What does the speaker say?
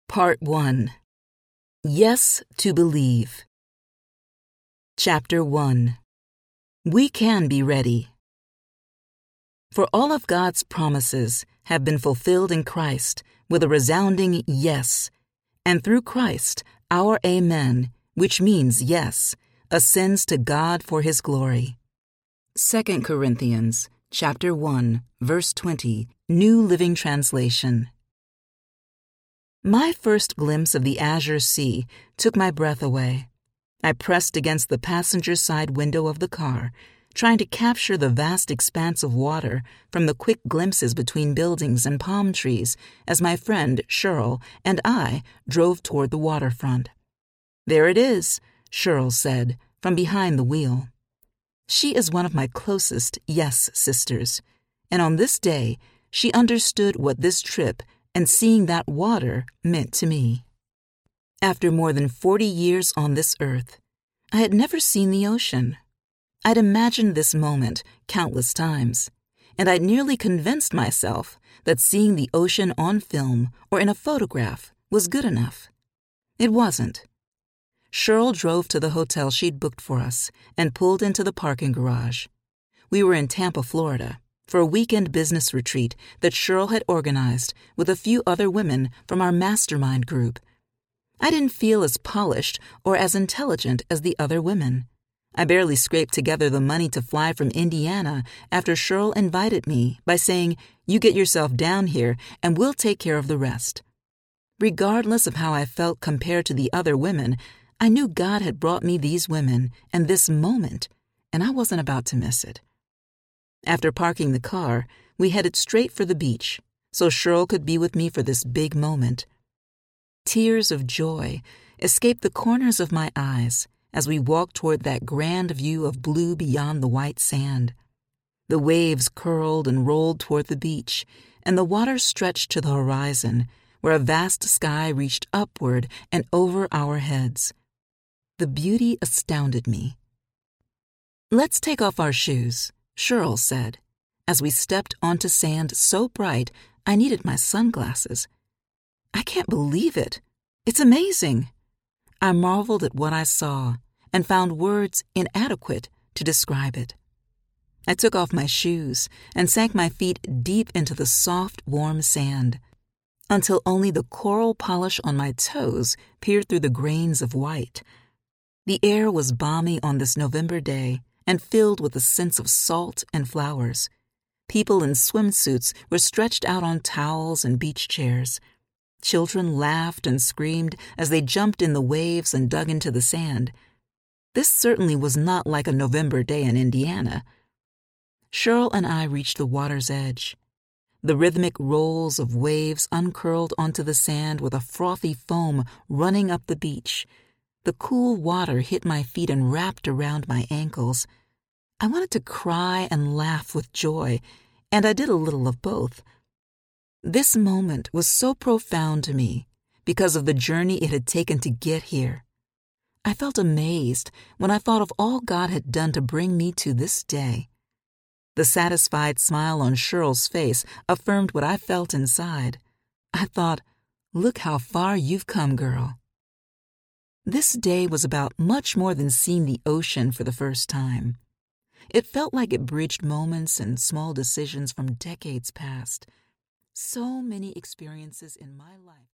Part 1. Yes to Believe. Chapter 1. We can be ready. For all of God's promises have been fulfilled in Christ with a resounding yes, and through Christ, our Amen, which means yes, ascends to God for His glory. 2 Corinthians chapter 1, verse 20, New Living Translation. My first glimpse of the azure sea took my breath away. I pressed against the passenger side window of the car, trying to capture the vast expanse of water from the quick glimpses between buildings and palm trees as my friend Cheryl and I drove toward the waterfront. "There it is," Cheryl said, from behind the wheel. She is one of my closest yes sisters, and on this day she understood what this trip and seeing that water meant to me. After more than 40 years on this earth, I had never seen the ocean. I'd imagined this moment countless times, and I'd nearly convinced myself that seeing the ocean on film or in a photograph was good enough. It wasn't. Cheryl drove to the hotel she'd booked for us and pulled into the parking garage. We were in Tampa, Florida, for a weekend business retreat that Cheryl had organized with a few other women from our mastermind group. I didn't feel as polished or as intelligent as the other women. I barely scraped together the money to fly from Indiana after Cheryl invited me by saying, "You get yourself down here and we'll take care of the rest." Regardless of how I felt compared to the other women, I knew God had brought me these women and this moment, and I wasn't about to miss it. After parking the car, we headed straight for the beach, so Cheryl could be with me for this big moment. Tears of joy escaped the corners of my eyes as we walked toward that grand view of blue beyond the white sand. The waves curled and rolled toward the beach, and the water stretched to the horizon, where a vast sky reached upward and over our heads. The beauty astounded me. "Let's take off our shoes," Cheryl said, as we stepped onto sand so bright I needed my sunglasses. "I can't believe it. It's amazing." I marveled at what I saw and found words inadequate to describe it. I took off my shoes and sank my feet deep into the soft, warm sand, until only the coral polish on my toes peered through the grains of white. The air was balmy on this November day and filled with a sense of salt and flowers. People in swimsuits were stretched out on towels and beach chairs. Children laughed and screamed as they jumped in the waves and dug into the sand. This certainly was not like a November day in Indiana. Cheryl and I reached the water's edge. The rhythmic rolls of waves uncurled onto the sand with a frothy foam running up the beach. The cool water hit my feet and wrapped around my ankles. I wanted to cry and laugh with joy, and I did a little of both. This moment was so profound to me because of the journey it had taken to get here. I felt amazed when I thought of all God had done to bring me to this day. The satisfied smile on Cheryl's face affirmed what I felt inside. I thought, "Look how far you've come, girl." This day was about much more than seeing the ocean for the first time. It felt like it bridged moments and small decisions from decades past. So many experiences in my life.